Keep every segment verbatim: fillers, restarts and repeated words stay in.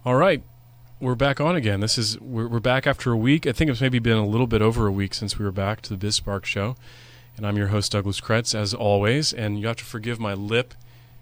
All right, we're back on again. This is we're, we're back after a week. I think it's maybe been a little bit over a week since we were back to the BizSpark show, and I'm your host Douglas Kretz as always. And you have to forgive my lip.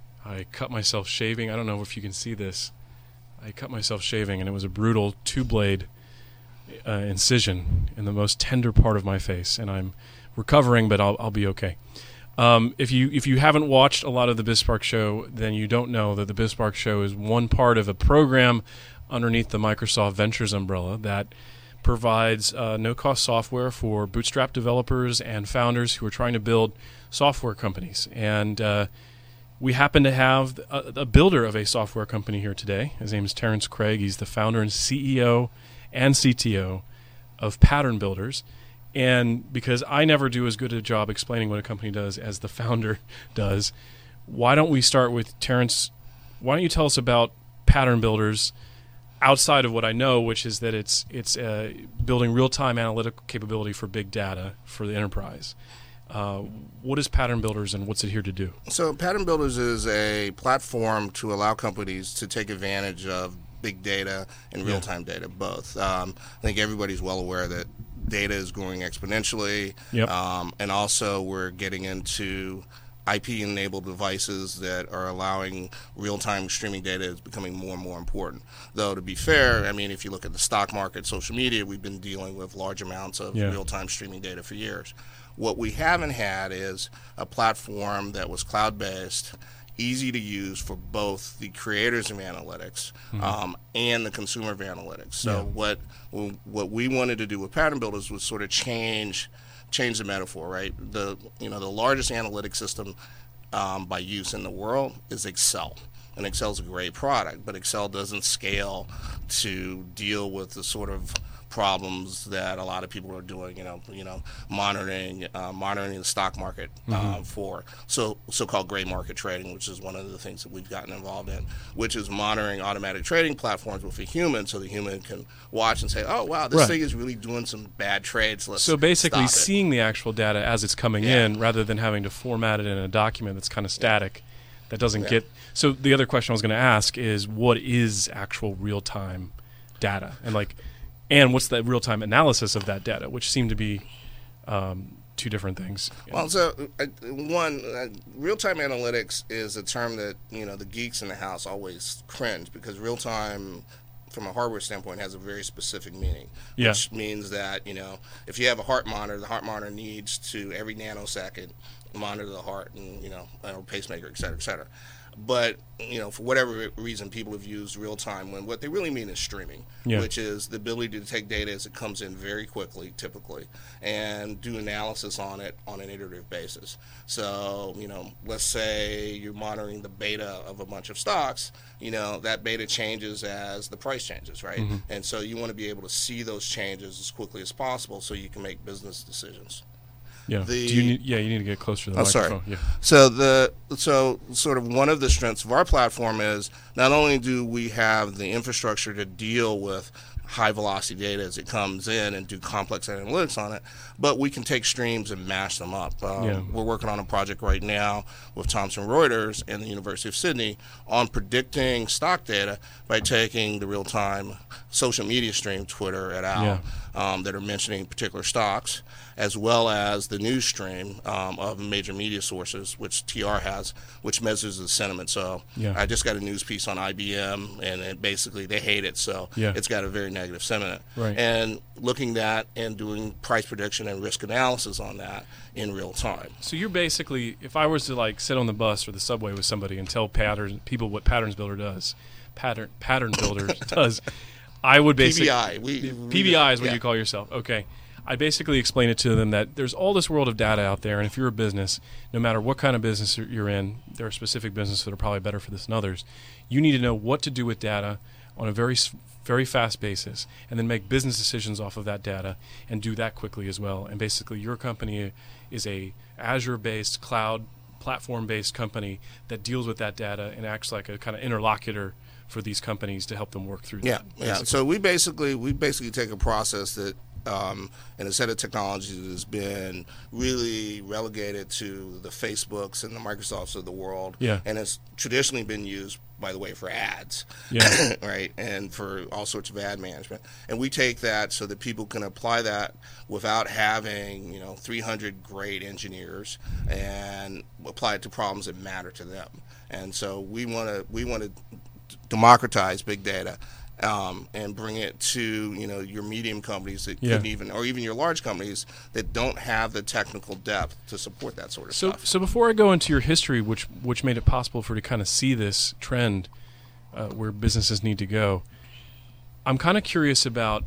I cut myself shaving. I don't know if you can see this. I cut myself shaving, and it was a brutal two-blade uh, incision in the most tender part of my face. And I'm recovering, but I'll I'll be okay. Um, if you if you haven't watched a lot of the BizSpark show, then you don't know that the BizSpark show is one part of a program underneath the Microsoft Ventures umbrella that provides uh, no-cost software for bootstrap developers and founders who are trying to build software companies. And uh, we happen to have a, a builder of a software company here today. His name is Terrence Craig. He's the founder and C E O and C T O of Pattern Builders. And because I never do as good a job explaining what a company does as the founder does, why don't we start with Terrence? Why don't you tell us about Pattern Builders outside of what I know, which is that it's it's uh, building real-time analytical capability for big data for the enterprise. Uh, what is Pattern Builders and what's it here to do? So Pattern Builders is a platform to allow companies to take advantage of big data and real-time yeah. data, both. Um, I think everybody's well aware that data is growing exponentially, yep. um, and also we're getting into I P-enabled devices that are allowing real-time streaming data is becoming more and more important. Though, to be fair, I mean, if you look at the stock market, social media, we've been dealing with large amounts of yeah. real-time streaming data for years. What we haven't had is a platform that was cloud-based, easy to use for both the creators of analytics mm-hmm. um, and the consumer of analytics. So yeah. what what we wanted to do with Pattern Builders was sort of change change the metaphor, right? The you know the largest analytic system um, by use in the world is Excel. And Excel's a great product, but Excel doesn't scale to deal with the sort of problems that a lot of people are doing, you know, you know, monitoring, uh, monitoring the stock market uh, mm-hmm. for so so-called gray market trading, which is one of the things that we've gotten involved in, which is monitoring automatic trading platforms with a human, so the human can watch and say, oh wow, this right. thing is really doing some bad trades. Let's so basically, stop it. seeing the actual data as it's coming yeah. in, rather than having to format it in a document that's kind of static, yeah. that doesn't yeah. get. So the other question I was going to ask is, what is actual real-time data, and like. And what's the real-time analysis of that data, which seem to be um, two different things. Well, so uh, one, uh, real-time analytics is a term that, you know, the geeks in the house always cringe, because real-time, from a hardware standpoint, has a very specific meaning, yeah. which means that, you know, if you have a heart monitor, the heart monitor needs to, every nanosecond, monitor the heart and, you know, or pacemaker, et cetera, et cetera. But, you know, for whatever reason, people have used real time when what they really mean is streaming, yeah. which is the ability to take data as it comes in very quickly, typically, and do analysis on it on an iterative basis. So, you know, let's say you're monitoring the beta of a bunch of stocks, you know, that beta changes as the price changes, right? Mm-hmm. And so you want to be able to see those changes as quickly as possible so you can make business decisions. Yeah. The, Do you need, yeah, you need to get closer to the oh, microphone. Sorry. Yeah. So the so sort of one of the strengths of our platform is not only do we have the infrastructure to deal with high velocity data as it comes in and do complex analytics on it, but we can take streams and mash them up. Um, yeah. We're working on a project right now with Thomson Reuters and the University of Sydney on predicting stock data by taking the real-time social media stream, Twitter et al., yeah. um, that are mentioning particular stocks, as well as the news stream um, of major media sources, which T R has, which measures the sentiment. So yeah. I just got a news piece on I B M, and it basically they hate it, so yeah. it's got a very negative sentiment. Right. And looking at and doing price prediction and risk analysis on that in real time. So you're basically, if I was to like sit on the bus or the subway with somebody and tell patterns people what Patterns Builder does, pattern Pattern Builder does, I would basically P B I. We, P B I is what yeah. you call yourself. Okay. I basically explain it to them that there's all this world of data out there, and if you're a business, no matter what kind of business you're in, there are specific businesses that are probably better for this than others. You need to know what to do with data on a very, very fast basis, and then make business decisions off of that data, and do that quickly as well. And basically, your company is a Azure-based, cloud platform-based company that deals with that data and acts like a kind of interlocutor for these companies to help them work through yeah, that. Yeah, basically. So we basically we basically take a process that um, and a set of technologies that has been really relegated to the Facebooks and the Microsofts of the world, Yeah. and it's traditionally been used, by the way, for ads, Yeah. right, and for all sorts of ad management. And we take that so that people can apply that without having, you know, three hundred great engineers, and apply it to problems that matter to them. And so we want to we want to democratize big data. Um, and bring it to, you know, your medium companies that Yeah. couldn't even, or even your large companies that don't have the technical depth to support that sort of So, stuff. so before I go into your history, which which made it possible for you to kind of see this trend uh, where businesses need to go, I'm kind of curious about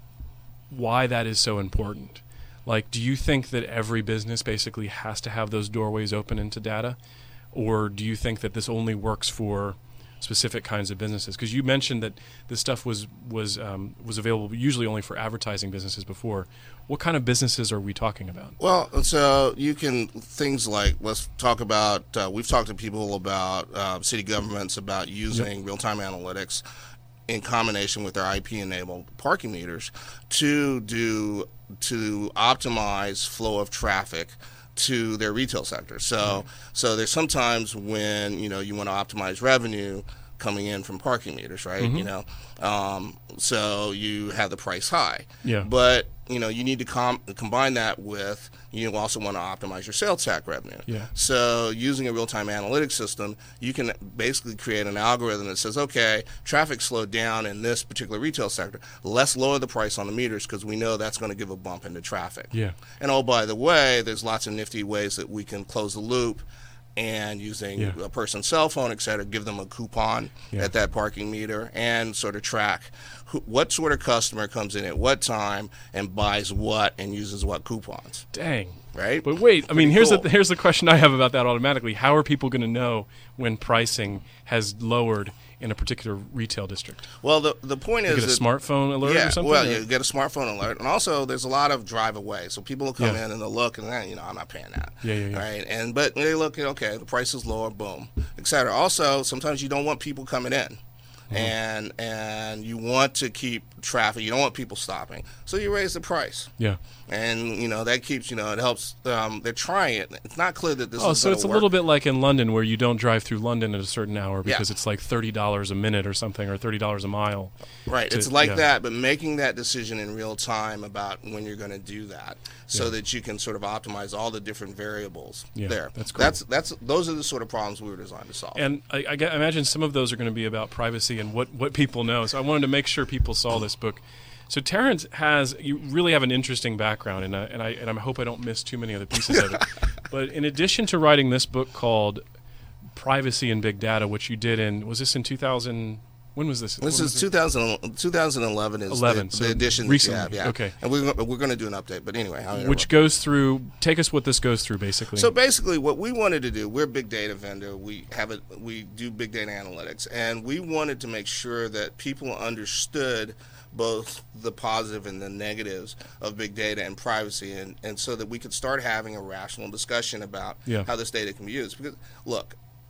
why that is so important. Like, do you think that every business basically has to have those doorways open into data, or do you think that this only works for specific kinds of businesses? Because you mentioned that this stuff was was um, was available usually only for advertising businesses before. What kind of businesses are we talking about? Well, so you can, things like, let's talk about, uh, we've talked to people about uh, city governments about using Yep. real-time analytics in combination with their I P-enabled parking meters to do, to optimize flow of traffic to their retail sector. So, Right. so there's sometimes when, you know, you want to optimize revenue coming in from parking meters, right? Mhm. You know, um, so you have the price high. Yeah. But, you know, you need to com- combine that with, you also want to optimize your sales tax revenue. Yeah. So using a real-time analytics system, you can basically create an algorithm that says, okay, traffic slowed down in this particular retail sector. Let's lower the price on the meters because we know that's going to give a bump into traffic. Yeah. And oh, by the way, there's lots of nifty ways that we can close the loop, and using Yeah. a person's cell phone, et cetera, give them a coupon Yeah. at that parking meter and sort of track who, what sort of customer comes in at what time and buys what and uses what coupons, Dang. right? But wait, I mean, Pretty here's cool. the here's the question I have about that automatically. How are people going to know when pricing has lowered in a particular retail district? Well, the the point You is get a that, smartphone alert yeah, or something? well, or- you get a smartphone alert, and also there's a lot of drive away. So people will come Yeah. in and they'll look, and then, you know, I'm not paying that. Yeah, yeah, yeah. Right, and but they look, okay, the price is lower, boom, et cetera. Also, sometimes you don't want people coming in, Mm-hmm. and and you want to keep traffic. You don't want people stopping, so you raise the price. Yeah. And, you know, that keeps, you know, it helps. Um, they're trying it. It's not clear that this Oh, is so gonna it's a work. little bit like in London where you don't drive through London at a certain hour because Yeah. it's like thirty dollars a minute or something, or thirty dollars a mile. Right. to- It's like yeah. that, but making that decision in real time about when you're going to do that so Yeah. that you can sort of optimize all the different variables Yeah, there. that's cool. That's, that's, those are the sort of problems we were designed to solve. And I, I get- I imagine some of those are going to be about privacy and what, what people know. So I wanted to make sure people saw this book. So Terrence has, you really have an interesting background, and I, and I and I hope I don't miss too many other pieces of it. But in addition to writing this book called Privacy and Big Data, which you did in, was this in two thousand? When was this? This When is was it? two thousand, twenty eleven is eleven, the, so the edition recently, that you have, yeah. okay. And we're, we're going to do an update, but anyway. I'll Which interrupt. goes through, take us what this goes through, basically. So basically, what we wanted to do, we're a big data vendor. We have a, we do big data analytics, and we wanted to make sure that people understood both the positive and the negatives of big data and privacy, and, and so that we could start having a rational discussion about Yeah. how this data can be used. Because, look,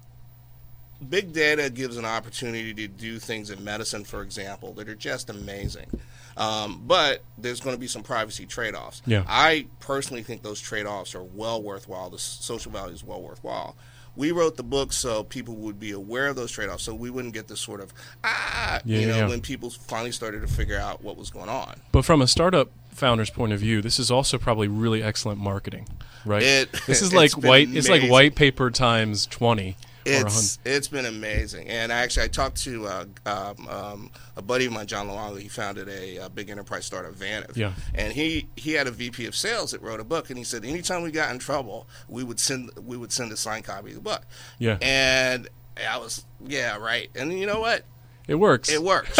big data gives an opportunity to do things in medicine, for example, that are just amazing. Um, but there's going to be some privacy trade-offs. Yeah. I personally think those trade-offs are well worthwhile. The social value is well worthwhile. We wrote the book so people would be aware of those trade-offs, so we wouldn't get this sort of, ah, Yeah, you know, yeah. when people finally started to figure out what was going on. But from a startup founder's point of view, this is also probably really excellent marketing, right? It- this is it's like been white. It's like amazing. white paper times twenty. Or a It's it's been amazing, and actually I talked to uh, um, um, a buddy of mine, John Luongo. He founded a, a big enterprise startup, Vantiv, Yeah. and he, he had a V P of sales that wrote a book, and he said anytime we got in trouble, we would send we would send a signed copy of the book, Yeah, and I was yeah right, and you know what, it works. it works.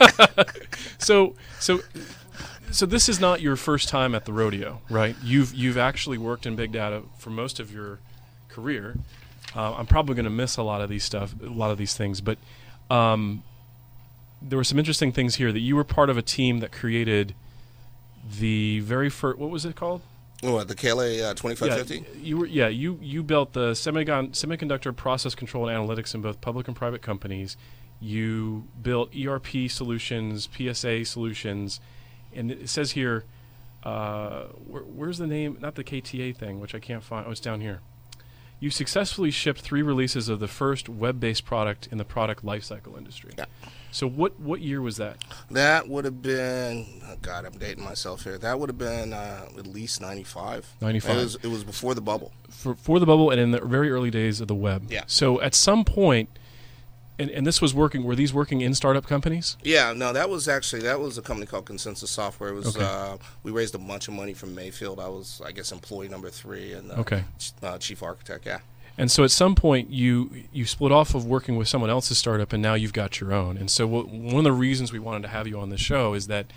So, so, so this is not your first time at the rodeo, right? You've you've actually worked in big data for most of your career. Uh, I'm probably going to miss a lot of these stuff, a lot of these things, but um, there were some interesting things here that you were part of a team that created the very first. What was it called? What, the K L A uh, twenty-five fifty? Yeah, you were. Yeah, you you built the semicon- semiconductor process control and analytics in both public and private companies. You built E R P solutions, P S A solutions, and it says here uh, where, where's the name? Not the K T A thing, which I can't find. Oh, it's down here. You successfully shipped three releases of the first web-based product in the product lifecycle industry. Yeah. So what what year was that? That would have been, oh God, I'm dating myself here. That would have been uh, at least ninety-five. ninety-five. It was, it was before the bubble. For, for the bubble and in the very early days of the web. Yeah. So at some point, and, and this was working, were these working in startup companies? Yeah, no, that was actually, that was a company called Consensus Software. It was, Okay. uh, we raised a bunch of money from Mayfield. I was, I guess, employee number three and uh, Okay. uh, chief architect, yeah. And so at some point you you split off of working with someone else's startup and now you've got your own. And so what, one of the reasons we wanted to have you on the show is that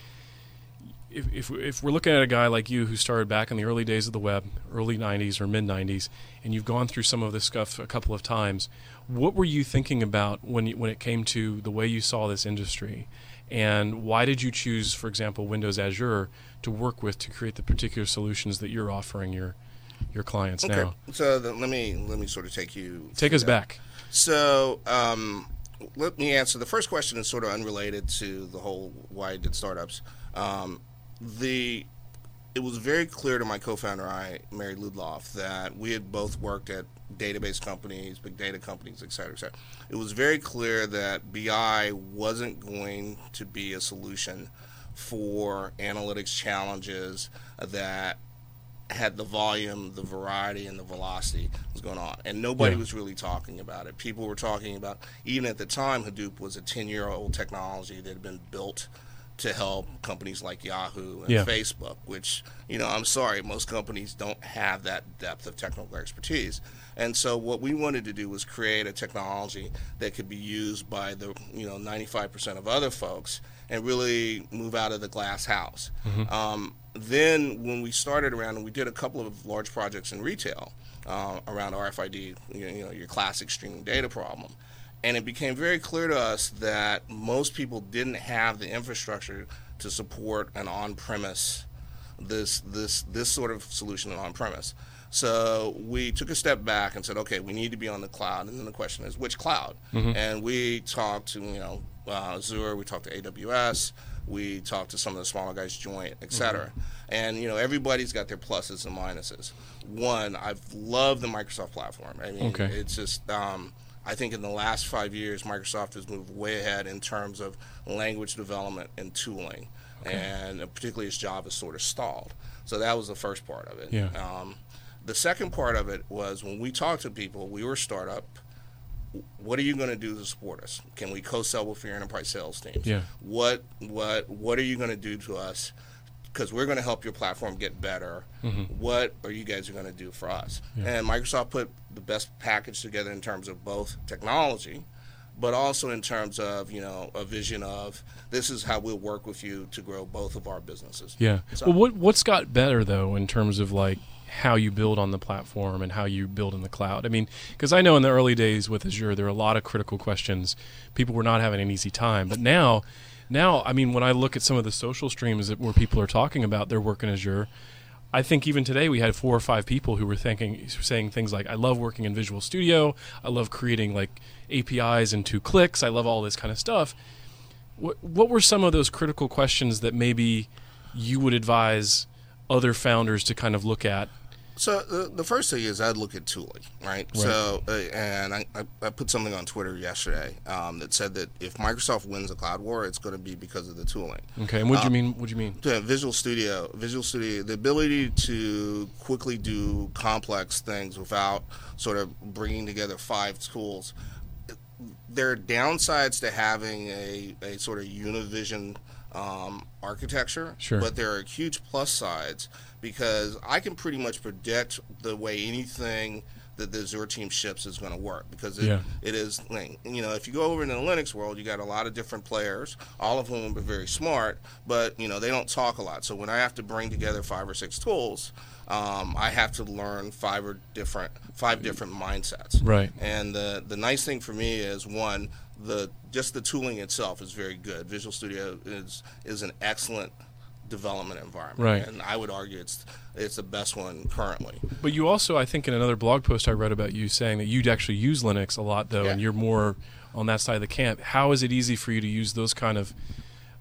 if, if if we're looking at a guy like you who started back in the early days of the web, early nineties or mid nineties, and you've gone through some of this stuff a couple of times, what were you thinking about when you, when it came to the way you saw this industry? And why did you choose, for example, Windows Azure to work with to create the particular solutions that you're offering your your clients Okay. now? So the, let me let me sort of take you Take through us that. back. So um, let me answer. The first question is sort of unrelated to the whole why I did startups. Um, the it was very clear to my co-founder, I, Mary Ludloff, that we had both worked at database companies, big data companies, et cetera, et cetera. It was very clear that B I wasn't going to be a solution for analytics challenges that had the volume, the variety, and the velocity was going on. And nobody Yeah. was really talking about it. People were talking about, even at the time, Hadoop was a ten-year-old technology that had been built to help companies like Yahoo and Yeah. Facebook, which, you know, I'm sorry, most companies don't have that depth of technical expertise. And so what we wanted to do was create a technology that could be used by the, you know, ninety-five percent of other folks and really move out of the glass house. Mm-hmm. Um, then when we started around, and we did a couple of large projects in retail uh, around R F I D, you know, you know, your classic streaming data problem. And it became very clear to us that most people didn't have the infrastructure to support an on-premise, this this this sort of solution on-premise. So we took a step back and said, okay, we need to be on the cloud. And then the question is, which cloud? Mm-hmm. And we talked to, you know, uh, Azure, we talked to A W S, we talked to some of the smaller guys, Joint, et cetera. Mm-hmm. And, you know, everybody's got their pluses and minuses. One, I've loved the Microsoft platform. I mean, Okay. it's just, um, I think in the last five years, Microsoft has moved way ahead in terms of language development and tooling. Okay. And particularly as Java sort of stalled. So that was the first part of it. Yeah. Um, the second part of it was when we talked to people, we were a startup. What are you going to do to support us? Can we co-sell with your enterprise sales teams? Yeah. What what what are you going to do to us? Because we're going to help your platform get better. Mm-hmm. What are you guys going to do for us? Yeah. And Microsoft put the best package together in terms of both technology, but also in terms of, you know, a vision of this is how we'll work with you to grow both of our businesses. Yeah. So- Well, what what's got better though in terms of like how you build on the platform and how you build in the cloud? I mean, because I know in the early days with Azure, there were a lot of critical questions. People were not having an easy time, but now, now I mean, when I look at some of the social streams that where people are talking about their work in Azure, I think even today we had four or five people who were thinking, saying things like, "I love working in Visual Studio. I love creating like A P Is in two clicks. I love all this kind of stuff." What what were some of those critical questions that maybe you would advise other founders to kind of look at? So the, the first thing is I'd look at tooling, right? Right. So, uh, and I, I, I put something on Twitter yesterday um, that said that if Microsoft wins the cloud war, it's going to be because of the tooling. Okay, and what do Uh, you mean? What do you mean? Yeah, Visual Studio, Visual Studio, the ability to quickly do complex things without sort of bringing together five tools. There are downsides to having a, a sort of Univision um, architecture, Sure. but there are huge plus sides because I can pretty much predict the way anything that the Azure team ships is going to work because it, Yeah. it is, you know, if you go over in the Linux world, you got a lot of different players, all of whom are very smart, but, you know, they don't talk a lot. So when I have to bring together five or six tools, um, I have to learn five or different, five different mindsets. Right. And the, the nice thing for me is, one, the just the tooling itself is very good. Visual Studio is is an excellent development environment. Right. And I would argue it's it's the best one currently. But you also, I think, in another blog post I read about you saying that you'd actually use Linux a lot, though, Yeah. and you're more on that side of the camp. How is it easy for you to use those kind of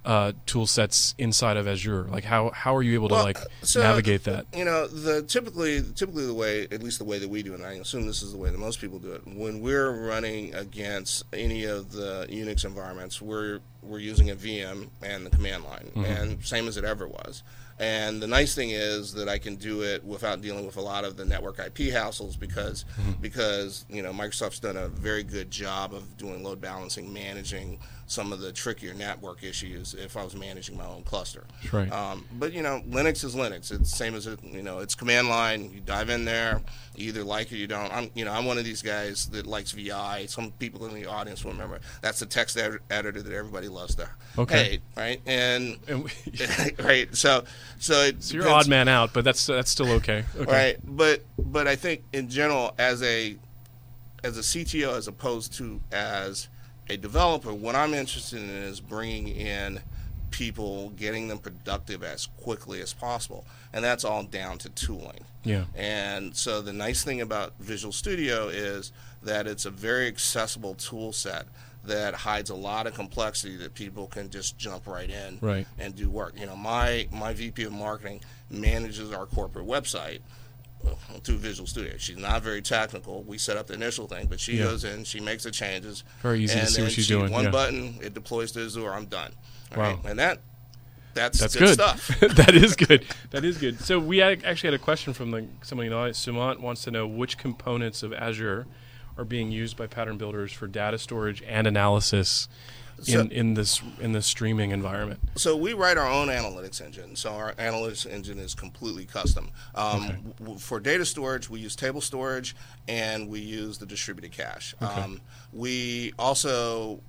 uh, tool sets inside of Azure? Like how how are you able to well, like so, navigate that? You know, the typically typically the way, at least the way that we do it, and I assume this is the way that most people do it. When we're running against any of the Unix environments, we're we're using a V M and the command line, mm-hmm. and same as it ever was. And the nice thing is that I can do it without dealing with a lot of the network I P hassles because mm-hmm. because you know Microsoft's done a very good job of doing load balancing, managing some of the trickier network issues if I was managing my own cluster. That's right. Um, but you know, Linux is Linux. It's the same as it. You know, it's command line. You dive in there. You either like it or you don't. I'm you know I'm one of these guys that likes V I. Some people in the audience will remember that's the text ed- editor that everybody loves to okay. hate, right? And, and we, right, so so it so you're odd man out, but that's that's still okay. Okay. Right, but but I think in general, as a as a C T O, as opposed to as a developer, what I'm interested in is bringing in people, getting them productive as quickly as possible, and that's all down to tooling. Yeah. And so the nice thing about Visual Studio is that it's a very accessible tool set that hides a lot of complexity that people can just jump right in right. and do work. You know, my my V P of marketing manages our corporate website through Visual Studio. She's not very technical. We set up the initial thing, but she yeah. goes in, she makes the changes. Very easy to see what she's she, doing. One yeah. button, it deploys to Azure. I'm done. All wow. right? And that that's, that's good, good. stuff. That is good. That is good. So we had, actually had a question from the, somebody in the audience. Sumant wants to know which components of Azure are being used by pattern builders for data storage and analysis in, so, in this in this streaming environment. So we write our own analytics engine. So our analytics engine is completely custom. Um, okay. w- for data storage, we use table storage and we use the distributed cache. Okay. Um, we also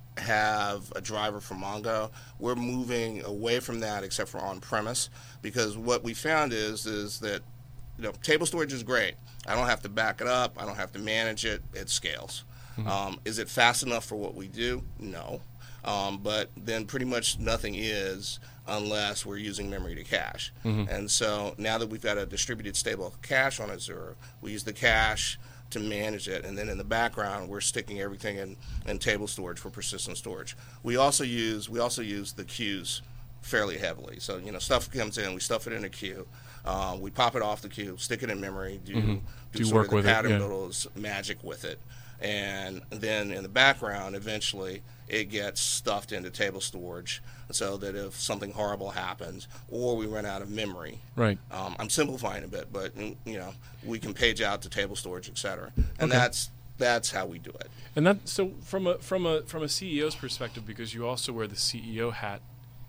have a driver for Mongo. We're moving away from that, except for on-premise, because what we found is is that you know table storage is great. I don't have to back it up. I don't have to manage it. It scales. Mm-hmm. Um, is it fast enough for what we do? No. Um, but then pretty much nothing is unless we're using memory to cache. Mm-hmm. And so now that we've got a distributed stable cache on Azure, we use the cache to manage it. And then in the background, we're sticking everything in, in table storage for persistent storage. We also use we also use the queues fairly heavily. So, you know, stuff comes in, we stuff it in a queue. Uh, we pop it off the queue, stick it in memory, do, mm-hmm. do, do sort work of the with pattern it, yeah. builders magic with it. And then in the background, eventually, it gets stuffed into table storage so that if something horrible happens or we run out of memory, right? Um, I'm simplifying a bit, but you know, we can page out to table storage, et cetera. And okay. that's that's how we do it. And that so from a from a from a C E O's perspective, because you also wear the C E O hat,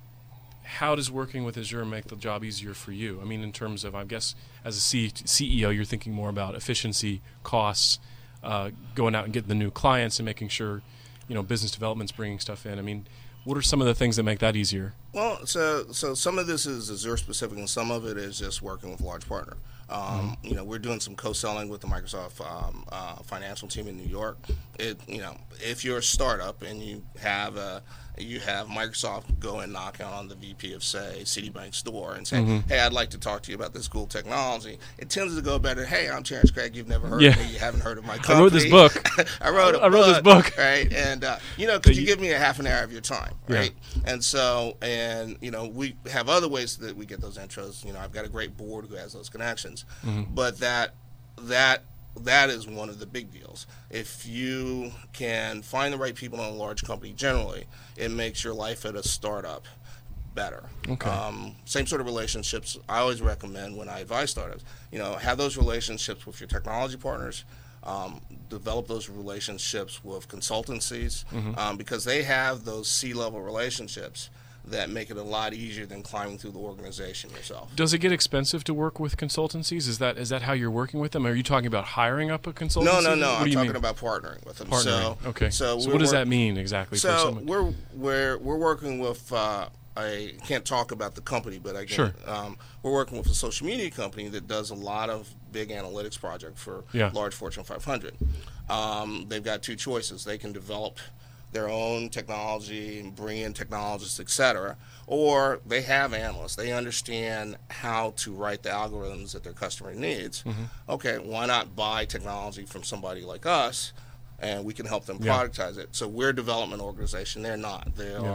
how does working with Azure make the job easier for you? I mean, in terms of, I guess, as a C- CEO, you're thinking more about efficiency, costs, uh, going out and getting the new clients and making sure, you know, business development's bringing stuff in. I mean, what are some of the things that make that easier? Well, so so some of this is Azure specific, and some of it is just working with a large partner. Um, mm-hmm. You know, we're doing some co-selling with the Microsoft um, uh, financial team in New York. It, you know, if you're a startup and you have a you have Microsoft go and knock on the V P of, say, Citibank's door and say, mm-hmm. hey, I'd like to talk to you about this cool technology. It tends to go better, hey, I'm Terrence Craig, you've never heard yeah. of me, you haven't heard of my company. I wrote this book. I wrote a I wrote book, this book. Right, and, uh, you know, could you, you give me a half an hour of your time, right? Yeah. And so, and, you know, we have other ways that we get those intros. You know, I've got a great board who has those connections. Mm-hmm. But that that that is one of the big deals. If you can find the right people in a large company, generally, it makes your life at a startup better. Okay. Um, same sort of relationships I always recommend when I advise startups. You know, have those relationships with your technology partners. Um, develop those relationships with consultancies mm-hmm. um, because they have those C-level relationships that make it a lot easier than climbing through the organization yourself. Does it get expensive to work with consultancies? Is that is that how you're working with them? Are you talking about hiring up a consultancy? No, no, no. What I'm do you talking mean? about partnering with them. Partnering. So, okay. So, so what does work- that mean exactly? So for someone? we're we're we're working with. Uh, I can't talk about the company, but I can. Sure. Um, we're working with a social media company that does a lot of big analytics projects for yeah. large Fortune five hundred. Um, they've got two choices. They can develop their own technology and bring in technologists, et cetera, or they have analysts. They understand how to write the algorithms that their customer needs. Mm-hmm. Okay, why not buy technology from somebody like us, and we can help them yeah. productize it. So we're a development organization. They're not. They yeah. are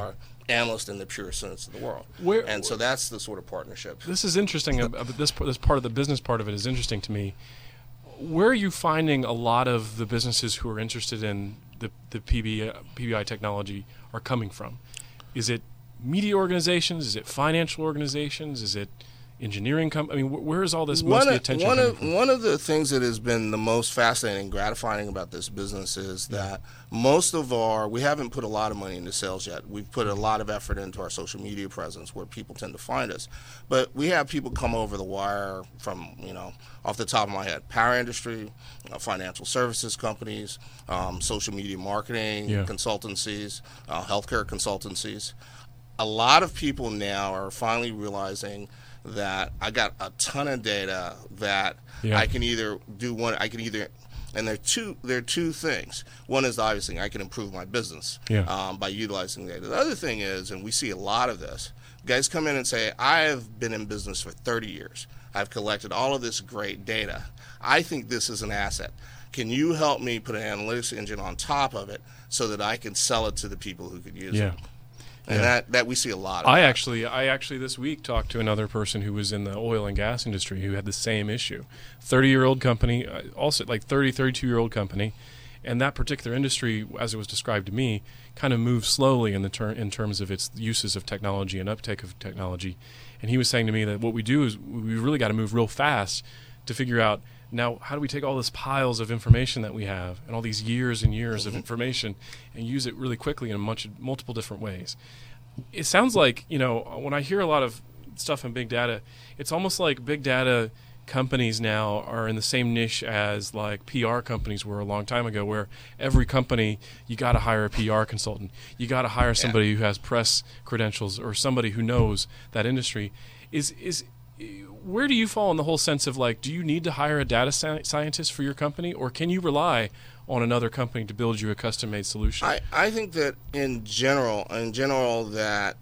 analyst in the pure sense of the world. Where, and so that's the sort of partnership. This is interesting. uh, this this part of the business part of it is interesting to me. Where are you finding a lot of the businesses who are interested in the the P B, P B I technology are coming from? Is it media organizations? Is it financial organizations? Is it engineering com- I mean, wh- where is all this most of the attention one coming of, from? One of the things that has been the most fascinating and gratifying about this business is that most of our, we haven't put a lot of money into sales yet. We've put a lot of effort into our social media presence where people tend to find us. But we have people come over the wire from, you know, off the top of my head, power industry, uh, financial services companies, um, social media marketing Yeah. consultancies, uh, healthcare consultancies. A lot of people now are finally realizing that I got a ton of data that Yeah. I can either do one, I can either, and there are two, there are two things. One is obviously I can improve my business Yeah. um, by utilizing data. The other thing is, and we see a lot of this, guys come in and say, I have been in business for thirty years. I've collected all of this great data. I think this is an asset. Can you help me put an analytics engine on top of it so that I can sell it to the people who could use Yeah. it? And Yeah. that, that we see a lot of I that. actually, I actually this week talked to another person who was in the oil and gas industry who had the same issue. thirty-year-old company, uh, also like thirty, thirty-two-year-old company, and that particular industry, as it was described to me, kind of moves slowly in the ter- in terms of its uses of technology and uptake of technology. And he was saying to me that what we do is we really got to move real fast to figure out now how do we take all this piles of information that we have and all these years and years Mm-hmm. of information and use it really quickly in much multiple different ways. It sounds like, you know, when I hear a lot of stuff in big data, it's almost like big data companies now are in the same niche as like P R companies were a long time ago, where every company, you got to hire a P R consultant. You got to hire somebody who has press credentials or somebody who knows that industry. Is is where do you fall in the whole sense of like, do you need to hire a data sci- scientist for your company, or can you rely on another company to build you a custom-made solution? I, I think that in general, in general, that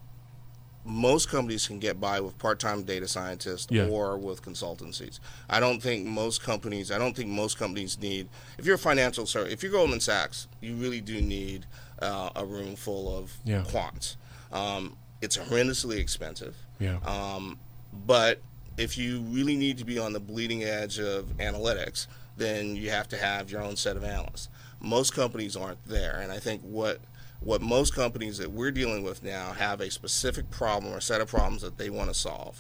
most companies can get by with part-time data scientists Yeah. or with consultancies. I don't think most companies. I don't think most companies need. If you're a financial service, if you're Goldman Sachs, you really do need uh, a room full of Yeah. quants. Um, it's horrendously expensive. yeah. Um, but if you really need to be on the bleeding edge of analytics, then you have to have your own set of analysts. Most companies aren't there, and I think what what most companies that we're dealing with now have a specific problem or set of problems that they want to solve,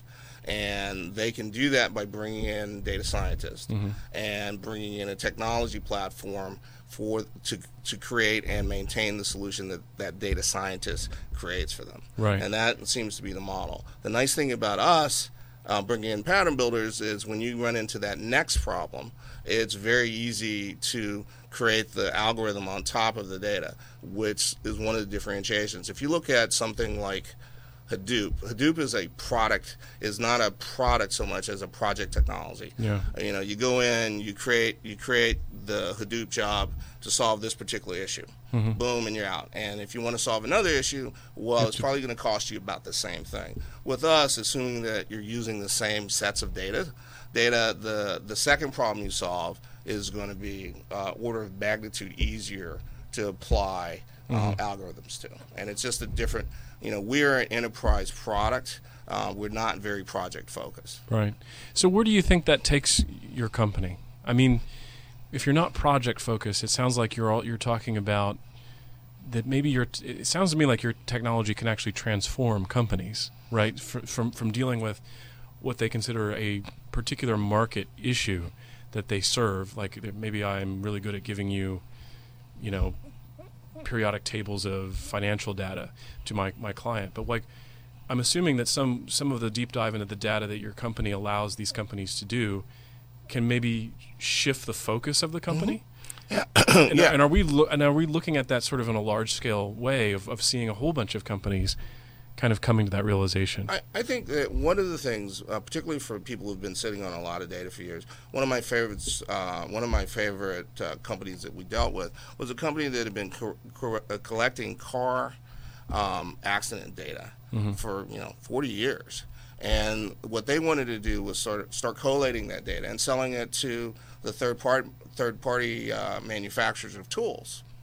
and they can do that by bringing in data scientists Mm-hmm. and bringing in a technology platform for to to create and maintain the solution that that data scientist creates for them. Right. And that seems to be the model. The nice thing about us uh, bringing in pattern builders is when you run into that next problem, it's very easy to create the algorithm on top of the data, which is one of the differentiations. If you look at something like Hadoop, Hadoop is a product, is not a product so much as a project technology. Yeah. You know, you go in, you create, you create the Hadoop job to solve this particular issue. Mm-hmm. Boom, and you're out. And if you want to solve another issue, well, it's probably going to cost you about the same thing. With us, assuming that you're using the same sets of data, data, the the second problem you solve is going to be uh, order of magnitude easier to apply uh, Mm-hmm. algorithms to. And it's just a different, you know, we're an enterprise product. Uh, we're not very project focused. Right. So where do you think that takes your company? I mean, if you're not project focused, it sounds like you're all you're talking about that maybe your it sounds to me like your technology can actually transform companies, right? From from from dealing with what they consider a particular market issue that they serve. Like maybe I'm really good at giving you, you know, periodic tables of financial data to my, my client. But like I'm assuming that some some of the deep dive into the data that your company allows these companies to do can maybe shift the focus of the company. Yeah. And, Yeah. and are we lo- and are we looking at that sort of in a large scale way of, of seeing a whole bunch of companies kind of coming to that realization? I, I think that one of the things, uh, particularly for people who've been sitting on a lot of data for years, one of my favorites, uh, one of my favorite uh, companies that we dealt with was a company that had been co- co- uh, collecting car um, accident data Mm-hmm. for you know forty years, and what they wanted to do was sort of start collating that data and selling it to the third part third party uh, manufacturers of tools.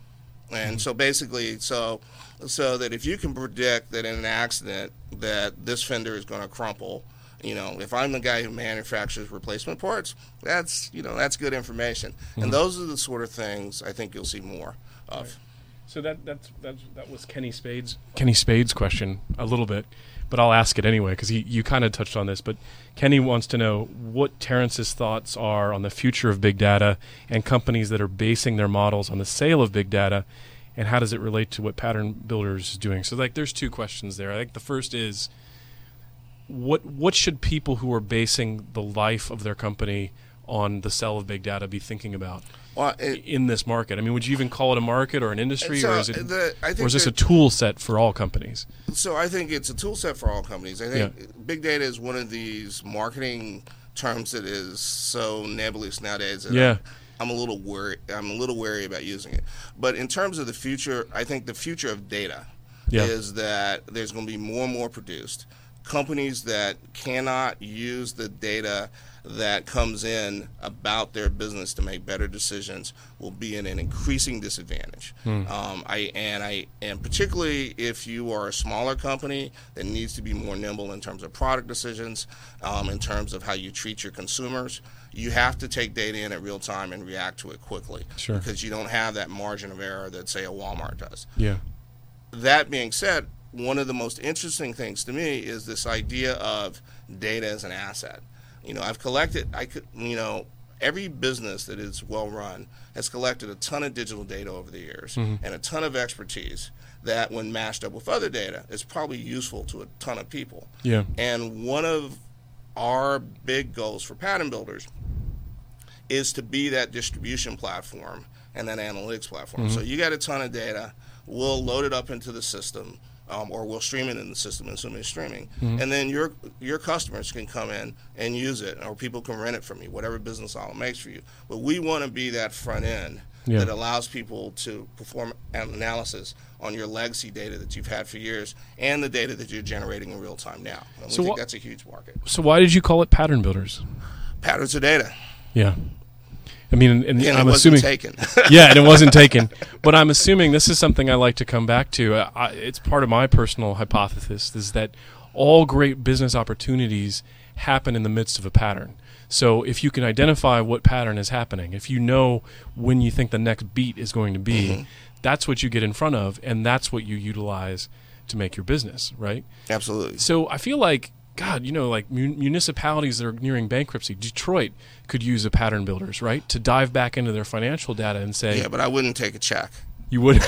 And mm-hmm. so basically, so so that if you can predict that in an accident that this fender is going to crumple, you know, if I'm the guy who manufactures replacement parts, that's, you know, that's good information. Mm-hmm. And those are the sort of things I think you'll see more of. Right. So that that's, that's that was Kenny Spade's Kenny Spade's question a little bit, but I'll ask it anyway because you kind of touched on this. But Kenny wants to know what Terrence's thoughts are on the future of big data and companies that are basing their models on the sale of big data, and how does it relate to what Pattern Builders is doing? So like, there's two questions there. I think the first is, What what should people who are basing the life of their company on the sale of big data be thinking about well, it, in this market? I mean, would you even call it a market or an industry, so or is it, the, I think or is this that, a tool set for all companies? So I think it's a tool set for all companies. I think yeah. big data is one of these marketing terms that is so nebulous nowadays. That Yeah. I'm, I'm a little worried. I'm a little wary about using it. But in terms of the future, I think the future of data Yeah. is that there's going to be more and more produced. Companies that cannot use the data that comes in about their business to make better decisions will be in an increasing disadvantage. Hmm. Um, I and I and particularly if you are a smaller company that needs to be more nimble in terms of product decisions, um, in terms of how you treat your consumers, you have to take data in at real time and react to it quickly. Sure. Because you don't have that margin of error that, say, a Walmart does. Yeah. That being said, one of the most interesting things to me is this idea of data as an asset. You know, I've collected, I could, you know, every business that is well run has collected a ton of digital data over the years mm-hmm. and a ton of expertise that, when mashed up with other data, is probably useful to a ton of people. Yeah. And one of our big goals for Pattern Builders is to be that distribution platform and that analytics platform. Mm-hmm. So you got a ton of data, we'll load it up into the system. Um, or we'll stream it in the system, assuming it's streaming. Mm-hmm. And then your your customers can come in and use it, or people can rent it from you, whatever business model makes for you. But we want to be that front end yeah. that allows people to perform an analysis on your legacy data that you've had for years and the data that you're generating in real time now. And we so think wh- that's a huge market. So why did you call it Pattern Builders? Patterns of data. Yeah. I mean, and, and and I'm it assuming wasn't taken. yeah, and it wasn't taken. But I'm assuming this is something I like to come back to. I, it's part of my personal hypothesis is that all great business opportunities happen in the midst of a pattern. So if you can identify what pattern is happening, if you know when you think the next beat is going to be, mm-hmm. that's what you get in front of, and that's what you utilize to make your business, right? Absolutely. So I feel like, God, you know, like mun- municipalities that are nearing bankruptcy, Detroit could use a Pattern Builders, right, to dive back into their financial data and say, yeah, but I wouldn't take a check. You would?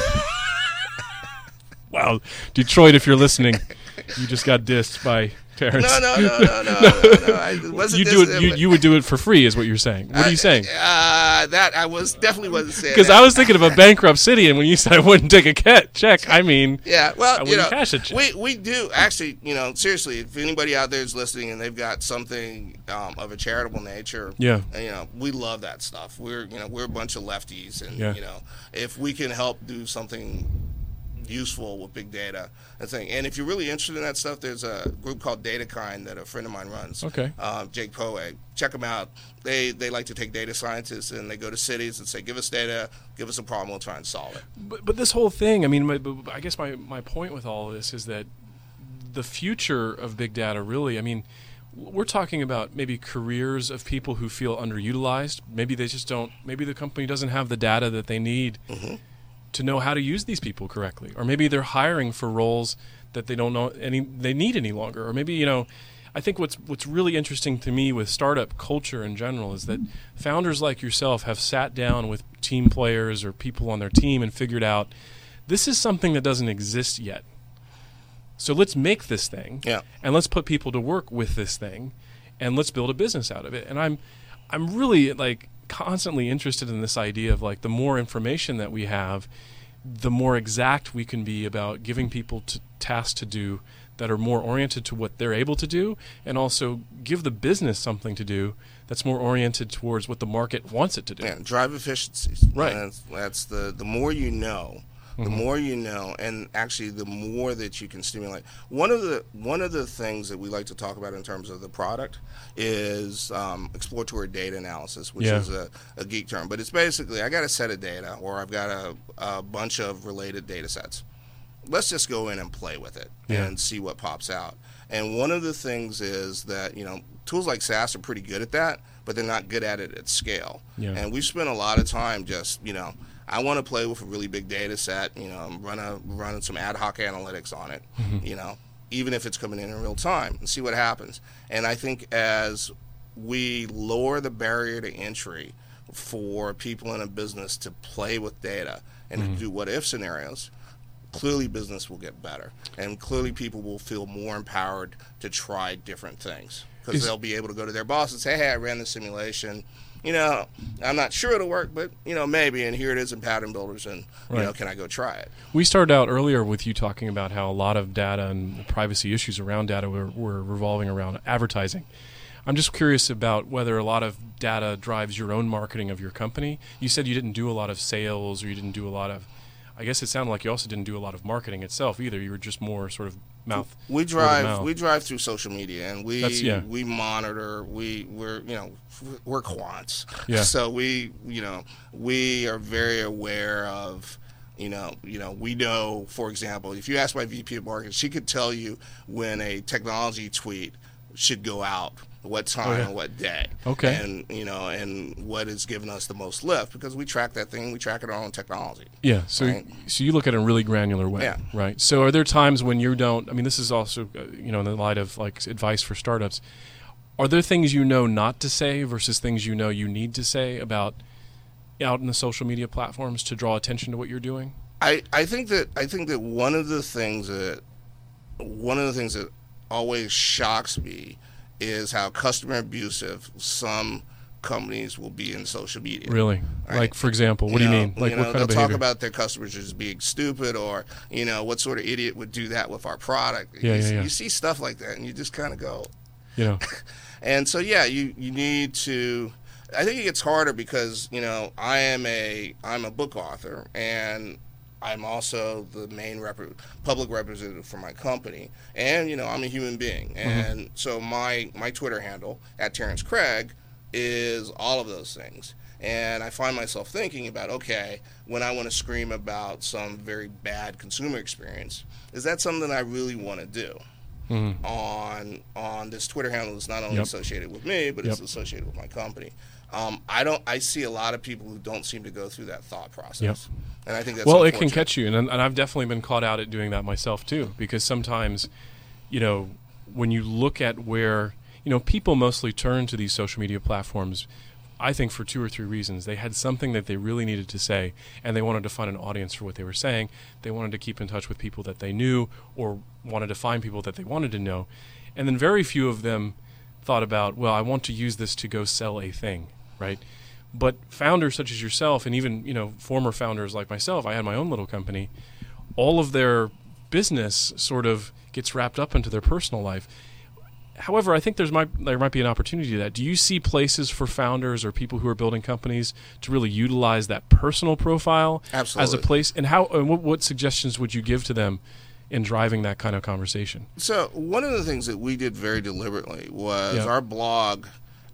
Wow, Detroit, if you're listening, you just got dissed by Terrence. No, no, no, no, no, no. no. I wasn't you do it. You, you would do it for free, is what you're saying. What are you saying? Uh, that I was definitely wasn't saying. Because I was thinking of a bankrupt city, and when you said I wouldn't take a cat check, I mean, yeah, well, I you know, cash a check. we we do actually, you know, seriously. If anybody out there is listening and they've got something um, of a charitable nature, yeah, you know, we love that stuff. We're you know we're a bunch of lefties, and yeah. you know, if we can help do something useful with big data and thing. And if you're really interested in that stuff, there's a group called DataKind that a friend of mine runs. Okay. Uh, Jake Poe. Check them out. They they like to take data scientists and they go to cities and say, give us data, give us a problem, we'll try and solve it. But, but this whole thing, I mean, my, I guess my, my point with all of this is that the future of big data really, I mean, we're talking about maybe careers of people who feel underutilized. Maybe they just don't, maybe the company doesn't have the data that they need mm-hmm. to know how to use these people correctly, or maybe they're hiring for roles that they don't know any they need any longer, or maybe you know, I think what's what's really interesting to me with startup culture in general is that founders like yourself have sat down with team players or people on their team and figured out this is something that doesn't exist yet. So let's make this thing, yeah. and let's put people to work with this thing, and let's build a business out of it. And I'm I'm really like. constantly interested in this idea of like the more information that we have, the more exact we can be about giving people to tasks to do that are more oriented to what they're able to do, and also give the business something to do that's more oriented towards what the market wants it to do. Yeah, drive efficiencies. Right. That's, that's the the more you know The more you know, and actually the more that you can stimulate. One of the one of the things that we like to talk about in terms of the product is um, exploratory data analysis, which Yeah. is a, a geek term. But it's basically, I got a set of data, or I've got a, a bunch of related data sets. Let's just go in and play with it Yeah. and see what pops out. And one of the things is that, you know, tools like SaaS are pretty good at that, but they're not good at it at scale. Yeah. And we've spent a lot of time just, you know, I want to play with a really big data set, you know, run a, running some ad hoc analytics on it, Mm-hmm. you know, even if it's coming in in real time, and see what happens. And I think as we lower the barrier to entry for people in a business to play with data and Mm-hmm. to do what-if scenarios, clearly business will get better, and clearly people will feel more empowered to try different things, because Is- they'll be able to go to their boss and say, hey, I ran the simulation, you know, I'm not sure it'll work, but, you know, maybe, and here it is in Pattern Builders, and, you Right. know, can I go try it? We started out earlier with you talking about how a lot of data and the privacy issues around data were, were revolving around advertising. I'm just curious about whether a lot of data drives your own marketing of your company. You said you didn't do a lot of sales, or you didn't do a lot of, I guess it sounded like you also didn't do a lot of marketing itself either. You were just more sort of mouth. We word of drive mouth. we drive through social media, and we That's- yeah. we monitor. We we're you know we're quants, Yeah. so we you know we are very aware of. You know, you know, we know, for example, if you ask my V P of marketing, she could tell you when a technology tweet should go out, what time, Oh, yeah. and what day. Okay. And, you know, and what is giving us the most lift, because we track that thing, we track it our own technology. Yeah, so Right. so you look at it in a really granular way, Yeah. right? So are there times when you don't? I mean, this is also uh, you know in the light of like advice for startups. Are there things you know not to say versus things you know you need to say about out in the social media platforms to draw attention to what you're doing? I, I think that I think that one of the things that one of the things that always shocks me is how customer abusive some companies will be in social media. Really? Right. Like, for example, what do you know, mean? Like, you what know, kind they'll of talk behavior? about their customers as being stupid, or, you know, what sort of idiot would do that with our product. Yeah, you, yeah, see, yeah. you see stuff like that, and you just kind of go. You know, And so, yeah, you, you need to. I think it gets harder because, you know, I am a I'm a book author, and I'm also the main rep- public representative for my company, and, you know, I'm a human being, and mm-hmm. so my my Twitter handle at Terrence Craig is all of those things. And I find myself thinking about, okay, when I want to scream about some very bad consumer experience, is that something I really want to do? Mm-hmm. on on this Twitter handle that's not only yep. associated with me, but yep. it's associated with my company. Um, I don't. I see a lot of people who don't seem to go through that thought process, yep. and I think that's well, it can catch you, and and I've definitely been caught out at doing that myself too. Because sometimes, you know, when you look at where you know people mostly turn to these social media platforms, I think for two or three reasons. They had something that they really needed to say, and they wanted to find an audience for what they were saying. They wanted to keep in touch with people that they knew, or wanted to find people that they wanted to know. And then very few of them thought about, well, I want to use this to go sell a thing, right? But founders such as yourself, and even you know former founders like myself, I had my own little company, all of their business sort of gets wrapped up into their personal life. However, I think there's might, there might be an opportunity to that. Do you see places for founders or people who are building companies to really utilize that personal profile Absolutely. as a place? And how? And what, what suggestions would you give to them in driving that kind of conversation? So one of the things that we did very deliberately was yeah. our blog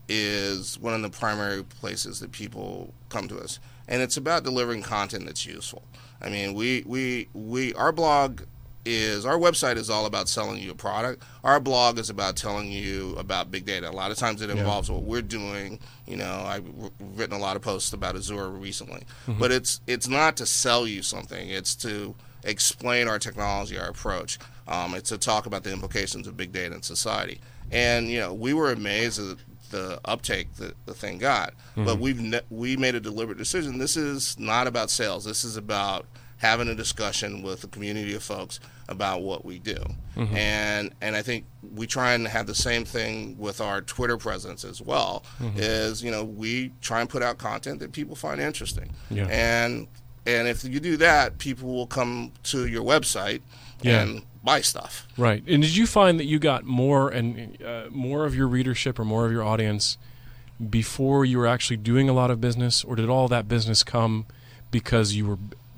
is one of the primary places that people come to us, and it's about delivering content that's useful. I mean, we we we our blog. Is our website is all about selling you a product. Our blog is about telling you about big data. A lot of times it involves yeah. what we're doing. You know, I've written a lot of posts about Azure recently, mm-hmm. but it's it's not to sell you something. It's to explain our technology, our approach. Um, it's to talk about the implications of big data in society. And you know, we were amazed at the uptake that the thing got. Mm-hmm. But we've ne- we made a deliberate decision. This is not about sales. This is about having a discussion with a community of folks about what we do. Mm-hmm. And and I think we try and have the same thing with our Twitter presence as well, mm-hmm. is, you know, we try and put out content that people find interesting. Yeah. And and if you do that, people will come to your website yeah. and buy stuff. Right. And did you find that you got more and uh, more of your readership or more of your audience before you were actually doing a lot of business, or did all that business come because you were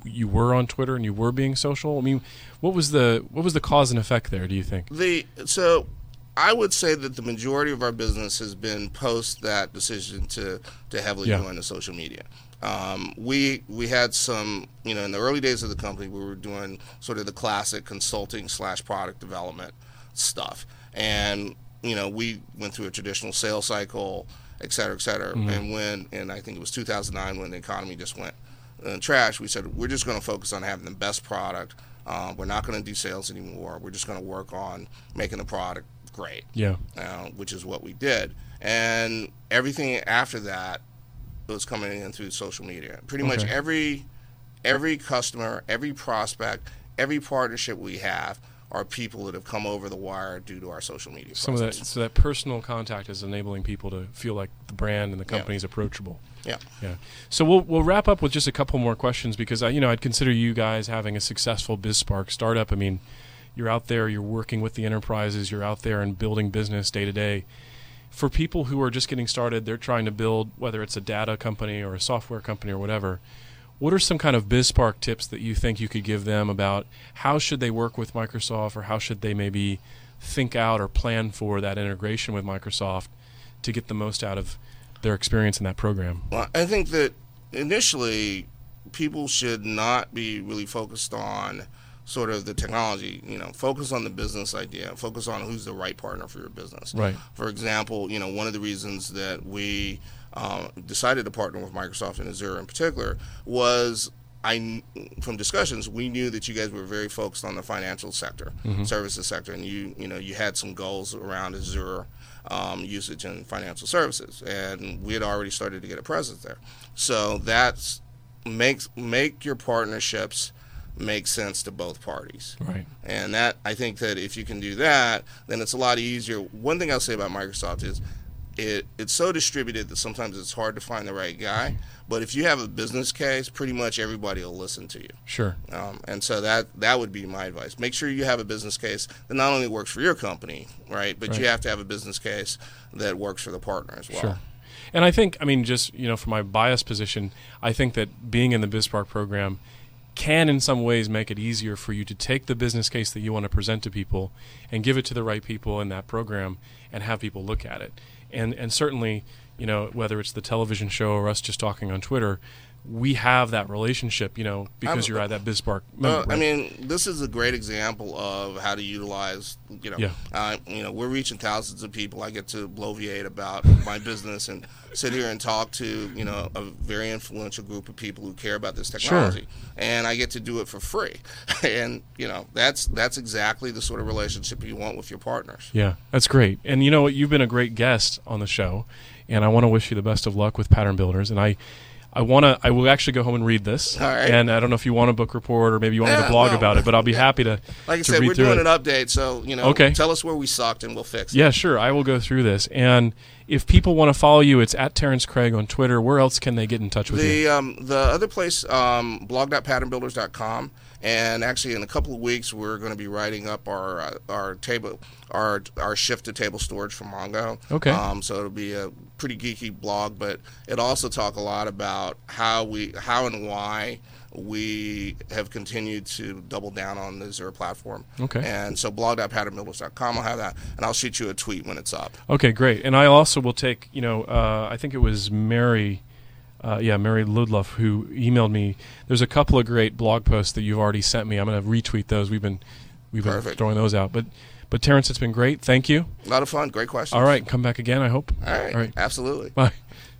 you were on Twitter and you were being social? I mean, what was the what was the cause and effect there, do you think? The so I would say that the majority of our business has been post that decision to to heavily Yeah. go into social media. Um, we we had some, you know, in the early days of the company, we were doing sort of the classic consulting slash product development stuff, and you know, we went through a traditional sales cycle, et cetera, et cetera. Mm-hmm. And when, and I think it was two thousand nine when the economy just went in trash, we said we're just going to focus on having the best product. Uh, we're not going to do sales anymore. We're just going to work on making the product great. Yeah. Uh, which is what we did, and everything after that was coming in through social media. Pretty much Okay. every every customer, every prospect, every partnership we have are people that have come over the wire due to our social media Some of that, presence. so that personal contact is enabling people to feel like the brand and the company is approachable. Yeah. Yeah. So we'll we'll wrap up with just a couple more questions because I, you know, I'd consider you guys having a successful BizSpark startup. I mean, you're out there, you're working with the enterprises, you're out there and building business day to day. For people who are just getting started, they're trying to build, whether it's a data company or a software company or whatever. What are some kind of BizSpark tips that you think you could give them about how should they work with Microsoft, or how should they maybe think out or plan for that integration with Microsoft to get the most out of their experience in that program? Well, I think that initially people should not be really focused on sort of the technology. You know, focus on the business idea. Focus on who's the right partner for your business. Right. For example, you know, one of the reasons that we uh, decided to partner with Microsoft and Azure in particular was I, from discussions, we knew that you guys were very focused on the financial sector, Mhm. services sector, and you, you know, you had some goals around Azure um, usage in financial services, and we had already started to get a presence there. So that's makes make your partnerships make sense to both parties. Right. And that, I think that if you can do that, then it's a lot easier. One thing I'll say about Microsoft is it it's so distributed that sometimes it's hard to find the right guy. But if you have a business case, pretty much everybody will listen to you. Sure. Um, and so that that would be my advice. Make sure you have a business case that not only works for your company, right, but Right. you have to have a business case that works for the partner as well. Sure. And I think, I mean, just, you know, from my biased position, I think that being in the BizSpark program can in some ways make it easier for you to take the business case that you want to present to people and give it to the right people in that program and have people look at it. And and certainly, you know, whether it's the television show or us just talking on Twitter, we have that relationship, you know, because I'm- you're at that BizSpark Well, member, I right? mean, this is a great example of how to utilize, you know, Yeah. uh, you know, we're reaching thousands of people. I get to bloviate about my business and sit here and talk to, you know, a very influential group of people who care about this technology. And I get to do it for free. And, you know, that's that's exactly the sort of relationship you want with your partners. Yeah, that's great. And you know what? You've been a great guest on the show, and I want to wish you the best of luck with Pattern Builders. And I, I want to. I will actually go home and read this. All right. And I don't know if you want a book report or maybe you want me Yeah, to blog no. about it, but I'll be happy to. Like I to said, read we're through doing it. an update, so, you know, Okay. tell us where we sucked and we'll fix it. Yeah, sure. I will go through this. And if people want to follow you, it's at Terrence Craig on Twitter. Where else can they get in touch with you? The um, the other place, um, blog dot pattern builders dot com, and actually in a couple of weeks we're going to be writing up our uh, our table our our shift to table storage from Mongo. Okay. Um, so it'll be a pretty geeky blog, but it'll also talk a lot about how we how and why we have continued to double down on the Azure platform. Okay. And so blog dot pattern builders dot com, I'll have that, and I'll shoot you a tweet when it's up. Okay, great. And I also will take, you know, uh, I think it was Mary, uh, yeah, Mary Ludloff who emailed me. There's a couple of great blog posts that you've already sent me. I'm going to retweet those. We've been we've been Perfect. throwing those out. But but Terrence, it's been great. Thank you. A lot of fun, great questions. All right, come back again, I hope. All right. All right. Absolutely. Bye.